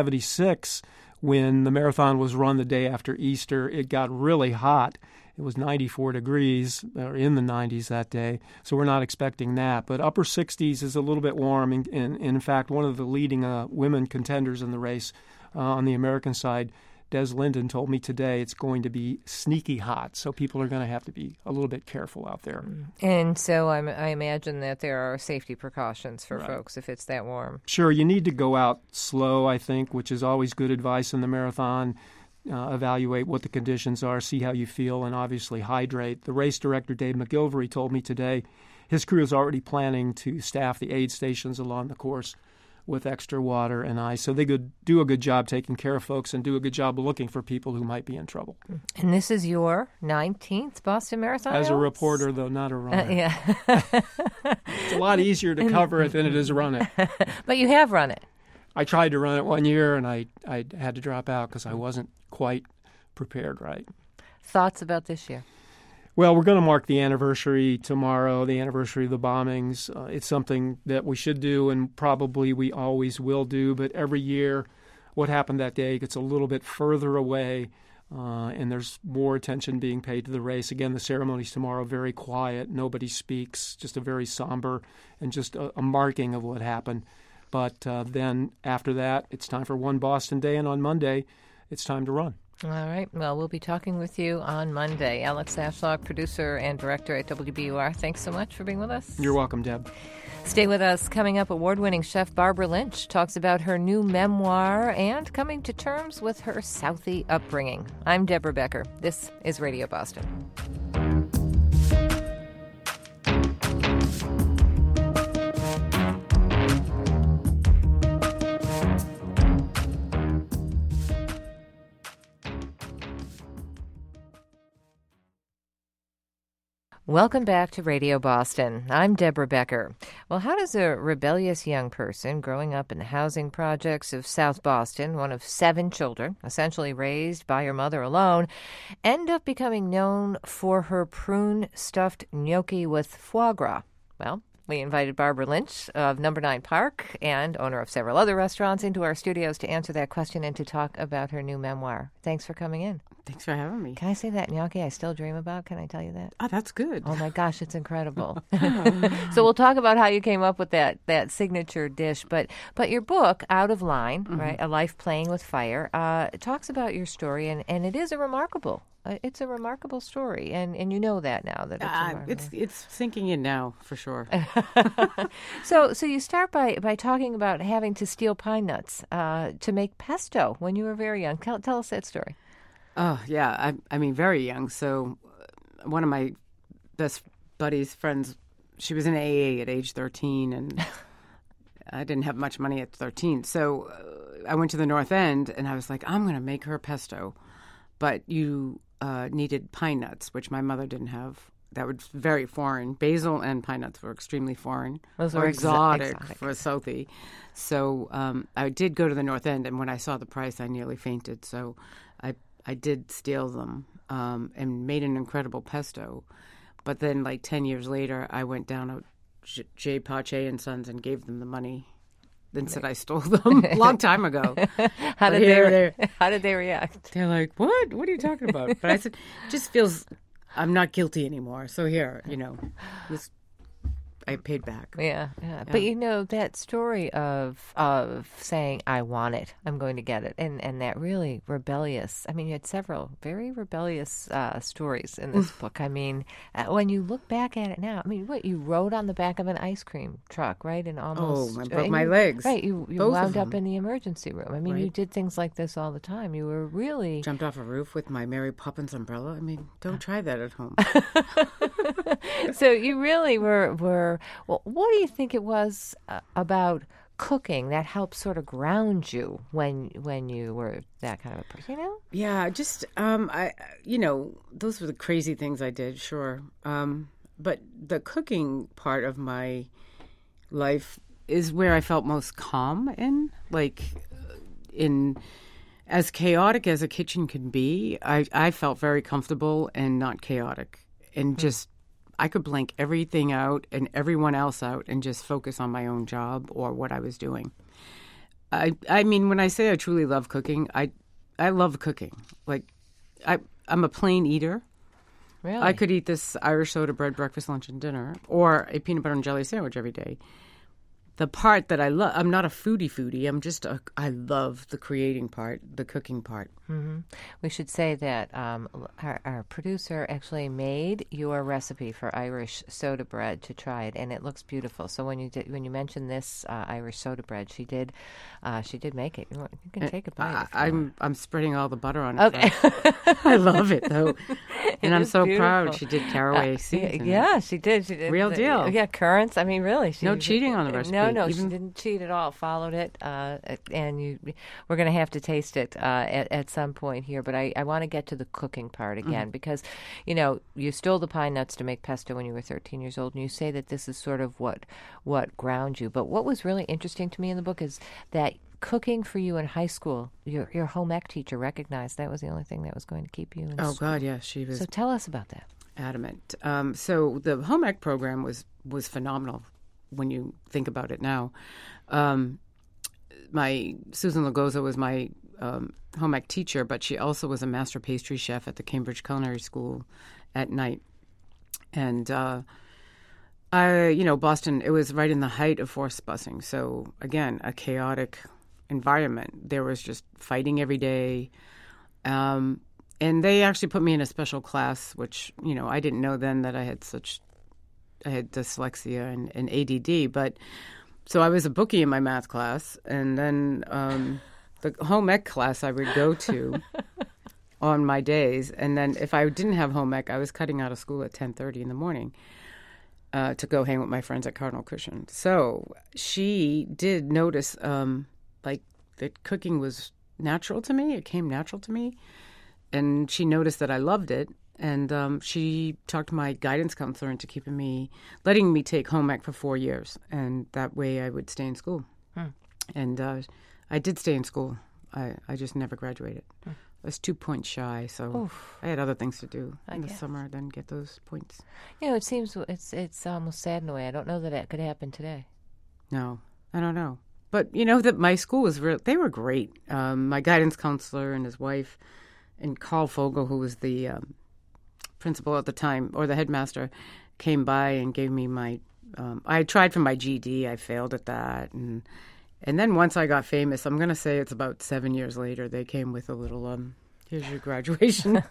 Speaker 17: 1976, when the marathon was run the day after Easter, it got really hot. It was 94 degrees, or in the 90s that day, so we're not expecting that. But upper 60s is a little bit warm. And in fact, one of the leading women contenders in the race on the American side, Des Linden, told me today it's going to be sneaky hot, so people are going to have to be a little bit careful out there.
Speaker 2: And so I imagine that there are safety precautions for folks if it's that warm.
Speaker 17: Sure, you need to go out slow, I think, which is always good advice in the marathon. Evaluate what the conditions are, see how you feel, and obviously hydrate. The race director, Dave McGilvery, told me today his crew is already planning to staff the aid stations along the course with extra water and ice. So they could do a good job taking care of folks and do a good job looking for people who might be in trouble.
Speaker 2: And this is your 19th Boston Marathon?
Speaker 17: As a reporter, though, not a runner.
Speaker 2: Yeah.
Speaker 17: It's a lot easier to cover it than it is to run it.
Speaker 2: But you have run it.
Speaker 17: I tried to run it one year, and I had to drop out because I wasn't quite prepared right.
Speaker 2: Thoughts about this year?
Speaker 17: Well, we're going to mark the anniversary tomorrow, the anniversary of the bombings. It's something that we should do, and probably we always will do. But every year, what happened that day gets a little bit further away, and there's more attention being paid to the race. Again, the ceremony's tomorrow, very quiet. Nobody speaks, just a very somber and just a marking of what happened. But then after that, it's time for One Boston Day, and on Monday, it's time to run.
Speaker 2: All right. Well, we'll be talking with you on Monday. Alex Ashlock, producer and director at WBUR. Thanks so much for being with us.
Speaker 17: You're welcome, Deb.
Speaker 2: Stay with us. Coming up, award-winning chef Barbara Lynch talks about her new memoir and coming to terms with her Southie upbringing. I'm Deborah Becker. This is Radio Boston. Welcome back to Radio Boston. I'm Deborah Becker. Well, how does a rebellious young person growing up in the housing projects of South Boston, one of 7 children, essentially raised by her mother alone, end up becoming known for her prune-stuffed gnocchi with foie gras? Well, we invited Barbara Lynch of Number 9 Park and owner of several other restaurants into our studios to answer that question and to talk about her new memoir. Thanks for coming in.
Speaker 6: Thanks for having me.
Speaker 2: Can I say that gnocchi I still dream about? Can I tell you that?
Speaker 6: Oh, that's good.
Speaker 2: Oh, my gosh, it's incredible. So we'll talk about how you came up with that signature dish. But your book, Out of Line, right, A Life Playing with Fire, talks about your story, and it is a remarkable it's a remarkable story, and you know that now. That
Speaker 6: it's sinking in now, for sure.
Speaker 2: So you start by talking about having to steal pine nuts to make pesto when you were very young. Tell us that story.
Speaker 6: Oh, yeah. I mean, very young. So one of my best buddy's friends, she was in AA at age 13, and I didn't have much money at 13. So I went to the North End, and I was like, I'm going to make her pesto. But you needed pine nuts, which my mother didn't have. That was very foreign. Basil and pine nuts were extremely foreign.
Speaker 2: Those
Speaker 6: were
Speaker 2: were
Speaker 6: exotic for Southie. So I did go to the North End, and when I saw the price, I nearly fainted. So I did steal them and made an incredible pesto. But then, like 10 years later, I went down to J. Pache and Sons and gave them the money. Then said I stole them a long time ago.
Speaker 2: How did they react?
Speaker 6: They're like, "What? What are you talking about?" But I said, "It just feels I'm not guilty anymore." So here, I paid back.
Speaker 2: Yeah. But that story of saying, I want it, I'm going to get it, and that really rebellious, I mean, you had several very rebellious stories in this book. I mean, when you look back at it now, I mean, what, you rode on the back of an ice cream truck, right? And almost...
Speaker 6: I broke my legs.
Speaker 2: Right, you wound up in the emergency room. I mean, you did things like this all the time. You were really...
Speaker 6: Jumped off a roof with my Mary Poppins umbrella. I mean, don't try that at home.
Speaker 2: So you really were well, what do you think it was about cooking that helped sort of ground you when you were that kind of a person,
Speaker 6: Yeah, just, those were the crazy things I did, sure. But the cooking part of my life is where I felt most calm in, as chaotic as a kitchen can be, I felt very comfortable and not chaotic, and just I could blank everything out and everyone else out and just focus on my own job or what I was doing. I mean, when I say I truly love cooking, I love cooking. I'm a plain eater.
Speaker 2: Really?
Speaker 6: I could eat this Irish soda bread breakfast, lunch, and dinner, or a peanut butter and jelly sandwich every day. The part that I love, I'm not a foodie. I love the creating part, the cooking part.
Speaker 2: Mm-hmm. We should say that our producer actually made your recipe for Irish soda bread to try it, and it looks beautiful. So when you mentioned this Irish soda bread, she did make it. You can take a bite.
Speaker 6: I'm spreading all the butter on it.
Speaker 2: Okay,
Speaker 6: I love it though, and I'm so proud. She did caraway seeds.
Speaker 2: Yeah, she did.
Speaker 6: Real deal.
Speaker 2: Yeah, currants. I mean, really.
Speaker 6: No cheating on the recipe.
Speaker 2: No, she didn't cheat at all. Followed it, and we're going to have to taste it at some point here. But I want to get to the cooking part again because, you stole the pine nuts to make pesto when you were 13 years old, and you say that this is sort of what ground you. But what was really interesting to me in the book is that cooking for you in high school, your home ec teacher recognized that was the only thing that was going to keep you in school.
Speaker 6: Oh, God, yeah, she was.
Speaker 2: So tell us about that.
Speaker 6: Adamant. So the home ec program was phenomenal. When you think about it now, my Susan Lagoza was my home ec teacher, but she also was a master pastry chef at the Cambridge Culinary School at night. And Boston, it was right in the height of forced busing. So again, a chaotic environment. There was just fighting every day. And they actually put me in a special class, which, I didn't know then that I had dyslexia and ADD, but so I was a bookie in my math class, and then the home ec class I would go to on my days, and then if I didn't have home ec, I was cutting out of school at 10:30 in the morning to go hang with my friends at Cardinal Cushion. So she did notice that cooking was natural to me. It came natural to me, and she noticed that I loved it. And she talked my guidance counselor into letting me take home ec for 4 years. And that way I would stay in school. And I did stay in school. I just never graduated. I was 2 points shy, so I had other things to do in the summer than get those points.
Speaker 2: It seems it's almost sad in a way. I don't know that it could happen today.
Speaker 6: No, I don't know. But that my school was they were great. My guidance counselor and his wife, and Carl Fogel, who was the principal at the time, or the headmaster, came by and gave me my. I tried for my GED. I failed at that, and then once I got famous, I'm going to say it's about 7 years later, they came with a little. Here's your graduation,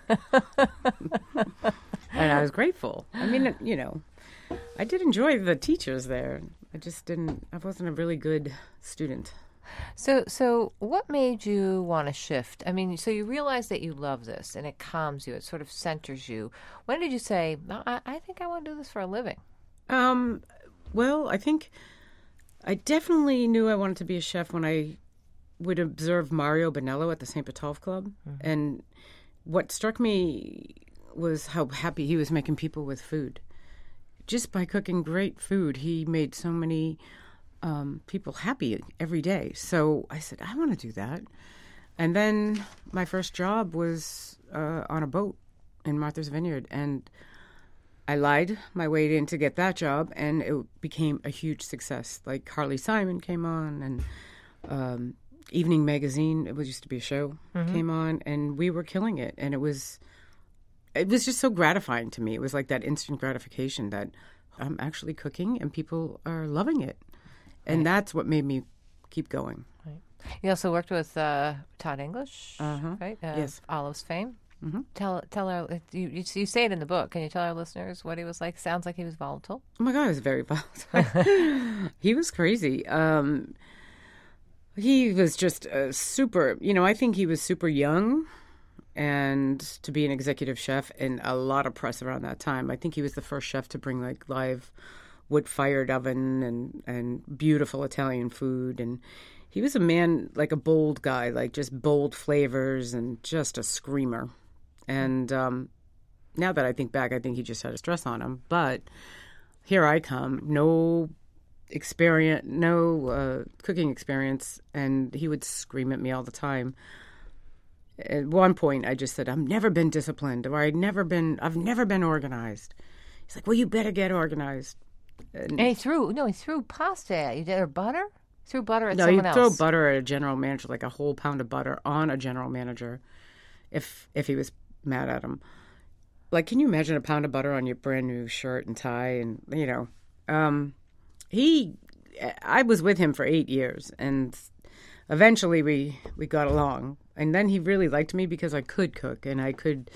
Speaker 6: and I was grateful. I mean, I did enjoy the teachers there. I wasn't a really good student.
Speaker 2: So what made you want to shift? I mean, so you realize that you love this and it calms you, it sort of centers you. When did you say, I think I want to do this for a living?
Speaker 6: Well, I think I definitely knew I wanted to be a chef when I would observe Mario Bonello at the St. Botolph Club. Mm-hmm. And what struck me was how happy he was making people with food. Just by cooking great food, he made so many people happy every day. So I said, I want to do that. And then my first job was on a boat in Martha's Vineyard. And I lied my way in to get that job, and it became a huge success. Like Harley Simon came on, and Evening Magazine, it used to be a show, came on, and we were killing it. And it was just so gratifying to me. It was like that instant gratification that I'm actually cooking and people are loving it. And that's what made me keep going.
Speaker 2: Right. You also worked with Todd English, right?
Speaker 6: Yes.
Speaker 2: Olive's fame.
Speaker 6: Mm-hmm.
Speaker 2: Tell our, you say it in the book. Can you tell our listeners what he was like? Sounds like he was volatile.
Speaker 6: Oh my God, he was very volatile. He was crazy. He was just super, I think he was super young. And to be an executive chef, and a lot of press around that time. I think he was the first chef to bring like live wood-fired oven and beautiful Italian food. And he was a man, like a bold guy, like just bold flavors and just a screamer. And now that I think back, I think he just had a stress on him. But here I come, no experience, no cooking experience, and he would scream at me all the time. At one point, I just said, I've never been disciplined, or I've never been organized. He's like, well, you better get organized.
Speaker 2: And he threw pasta at you, or butter? He threw butter at someone else.
Speaker 6: No, he'd throw butter at a general manager, like a whole pound of butter on a general manager, if he was mad at him. Like, can you imagine a pound of butter on your brand new shirt and tie? And, I was with him for 8 years, and eventually we got along. And then he really liked me because I could cook, and I could,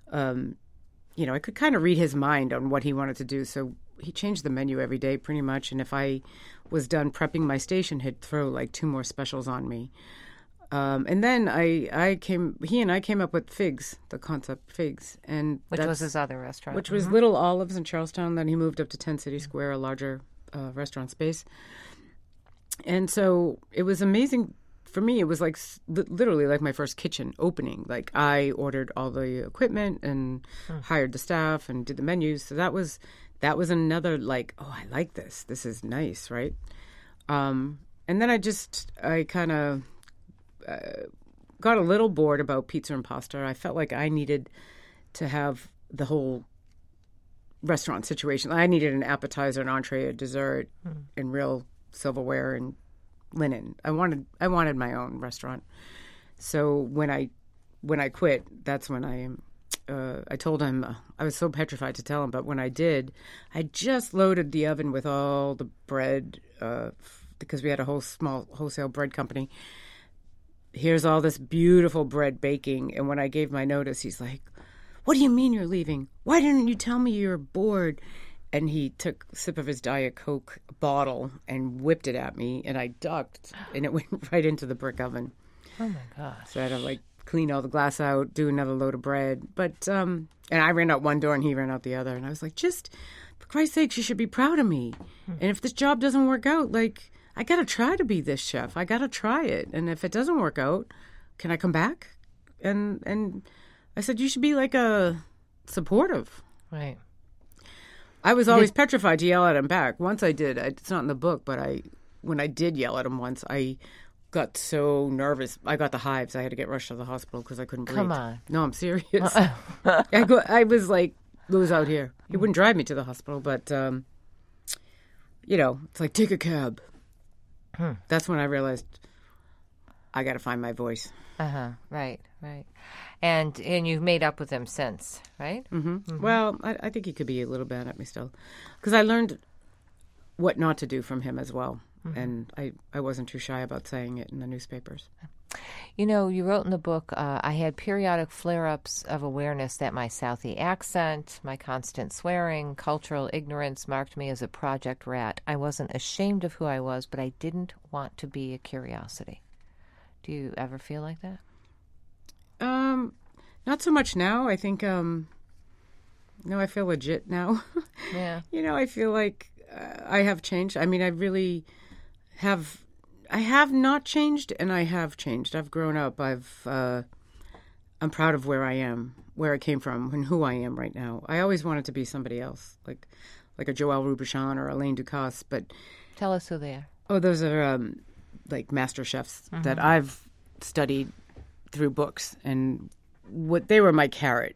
Speaker 6: I could kind of read his mind on what he wanted to do. So he changed the menu every day pretty much. And if I was done prepping my station, he'd throw like 2 more specials on me. And then he and I came up with Figs, the concept Figs.
Speaker 2: Which was his other restaurant.
Speaker 6: Which was Little Olives in Charlestown. Then he moved up to 10 City Square, a larger restaurant space. And so it was amazing. For me, it was like literally like my first kitchen opening. Like I ordered all the equipment and hired the staff and did the menus. So that was another like, oh, I like this. This is nice, right? And then I kind of got a little bored about pizza and pasta. I felt like I needed to have the whole restaurant situation. I needed an appetizer, an entree, a dessert, and real silverware and linen. I wanted my own restaurant. So when I quit, that's when I told him, I was so petrified to tell him, but when I did, I just loaded the oven with all the bread because we had a whole small wholesale bread company. Here's all this beautiful bread baking. And when I gave my notice, he's like, what do you mean you're leaving? Why didn't you tell me you're bored? And he took a sip of his Diet Coke bottle and whipped it at me, and I ducked, and it went right into the brick oven.
Speaker 2: Oh, my gosh.
Speaker 6: So I had to, clean all the glass out, do another load of bread. But, and I ran out one door, and he ran out the other. And I was like, just, for Christ's sake, you should be proud of me. And if this job doesn't work out, I got to try to be this chef. I got to try it. And if it doesn't work out, can I come back? And I said, you should be like a supportive.
Speaker 2: Right.
Speaker 6: I was always petrified to yell at him back. Once I did. It's not in the book, but when I did yell at him once, I got so nervous. I got the hives. I had to get rushed to the hospital because I couldn't breathe.
Speaker 2: Come on.
Speaker 6: No, I'm serious. I was like, lose out here. He wouldn't drive me to the hospital, but, it's like, take a cab. That's when I realized I got to find my voice.
Speaker 2: Right. And you've made up with him since, right?
Speaker 6: Mm-hmm. Well, I think he could be a little bad at me still. Because I learned what not to do from him as well. And I wasn't too shy about saying it in the newspapers.
Speaker 2: You wrote in the book, I had periodic flare-ups of awareness that my Southie accent, my constant swearing, cultural ignorance marked me as a project rat. I wasn't ashamed of who I was, but I didn't want to be a curiosity. Do you ever feel like that?
Speaker 6: Not so much now. I think, I feel legit now.
Speaker 2: Yeah.
Speaker 6: I feel like I have changed. I mean, I really have. I have not changed, and I have changed. I've grown up. I'm proud of where I am, where I came from, and who I am right now. I always wanted to be somebody else, like a Joël Robuchon or Alain Ducasse. But
Speaker 2: tell us who they are.
Speaker 6: Oh, those are like master chefs that I've studied through books, and they were my carrot.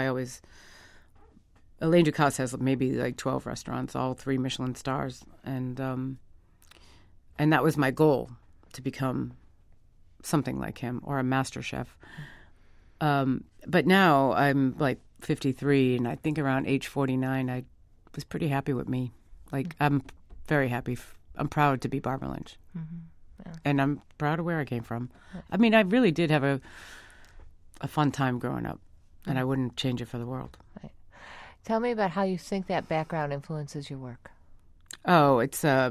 Speaker 6: Alain Ducasse has maybe like 12 restaurants, all 3 Michelin stars, and that was my goal, to become something like him or a master chef. But now I'm like 53, and I think around age 49, I was pretty happy with me. Like, I'm very happy. I'm proud to be Barbara Lynch. Yeah. And I'm proud of where I came from. I mean, I really did have a fun time growing up, and I wouldn't change it for the world.
Speaker 2: Right. Tell me about how you think that background influences your work.
Speaker 6: Oh,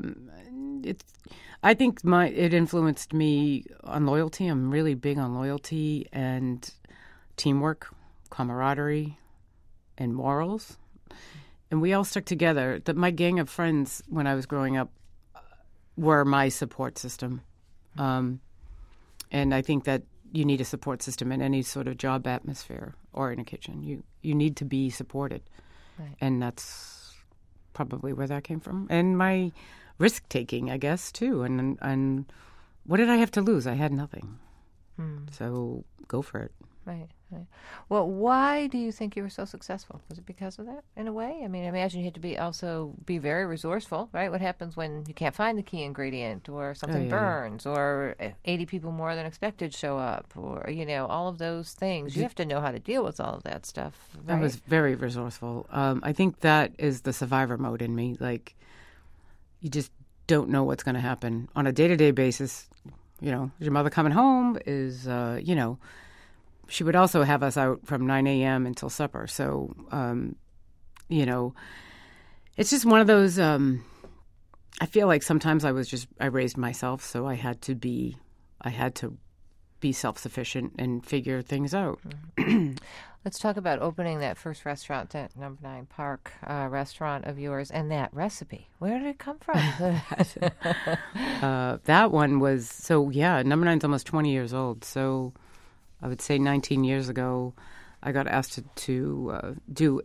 Speaker 6: I think it influenced me on loyalty. I'm really big on loyalty and teamwork, camaraderie, and morals. And we all stuck together. My gang of friends when I was growing up were my support system. And I think that you need a support system in any sort of job atmosphere or in a kitchen. You need to be supported. Right. And that's probably where that came from. And my risk-taking, I guess, too. And what did I have to lose? I had nothing. So go for it.
Speaker 2: Right. Well, why do you think you were so successful? Was it because of that, in a way? I mean, I imagine you had to be very resourceful, right? What happens when you can't find the key ingredient, or something burns, or 80 people more than expected show up, or, all of those things. You have to know how to deal with all of that stuff, right?
Speaker 6: I was very resourceful. I think that is the survivor mode in me. Like, you just don't know what's going to happen on a day-to-day basis. Is your mother coming home? She would also have us out from 9 a.m. until supper. So, it's just one of those, I feel like sometimes I raised myself, so I had to be self-sufficient and figure things out.
Speaker 2: Let's talk about opening that first restaurant at Number 9 Park restaurant of yours, and that recipe. Where did it come from?
Speaker 6: That one was, Number 9's almost 20 years old. So I would say 19 years ago, I got asked to do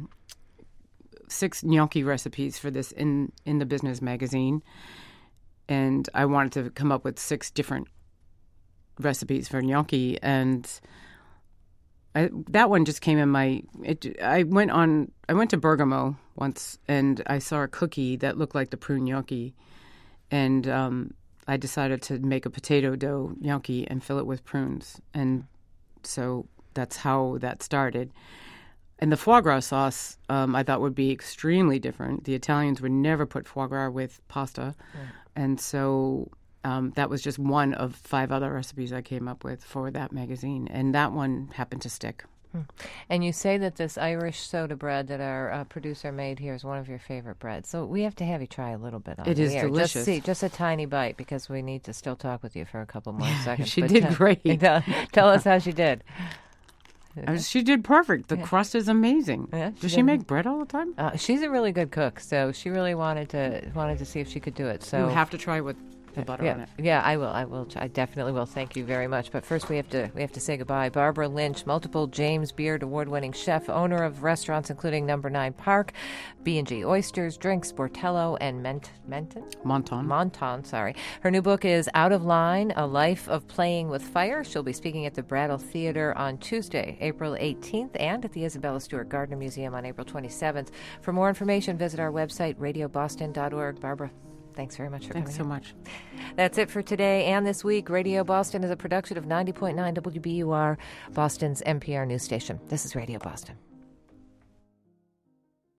Speaker 6: 6 gnocchi recipes for this in the business magazine. And I wanted to come up with 6 different recipes for gnocchi, and that one just came in I went to Bergamo once, and I saw a cookie that looked like the prune gnocchi, and I decided to make a potato dough gnocchi and fill it with prunes, and so that's how that started. And the foie gras sauce, I thought would be extremely different. The Italians would never put foie gras with pasta, and so that was just one of 5 other recipes I came up with for that magazine, and that one happened to stick.
Speaker 2: And you say that this Irish soda bread that our producer made here is one of your favorite breads. So we have to have you try a little bit on
Speaker 6: it. It is delicious.
Speaker 2: Just a tiny bite, because we need to still talk with you for a couple more seconds.
Speaker 6: She did great.
Speaker 2: Tell us how she did.
Speaker 6: She did perfect. The crust is amazing.
Speaker 2: Yeah,
Speaker 6: Does she make bread all the time?
Speaker 2: She's a really good cook, so she really wanted to see if she could do it. So
Speaker 6: you have to try what the butter on it.
Speaker 2: Yeah, I will. I definitely will. Thank you very much. But first, we have to say goodbye. Barbara Lynch, multiple James Beard award-winning chef, owner of restaurants including Number 9 Park, B&G Oysters, Drinks, Bortello, and Monton. Sorry. Her new book is Out of Line: A Life of Playing with Fire. She'll be speaking at the Brattle Theater on Tuesday, April 18th, and at the Isabella Stewart Gardner Museum on April 27th. For more information, visit our website, radioboston.org. Barbara, thanks very much for coming.
Speaker 6: Thanks so much.
Speaker 2: That's it for today and this week. Radio Boston is a production of 90.9 WBUR, Boston's NPR news station. This is Radio Boston.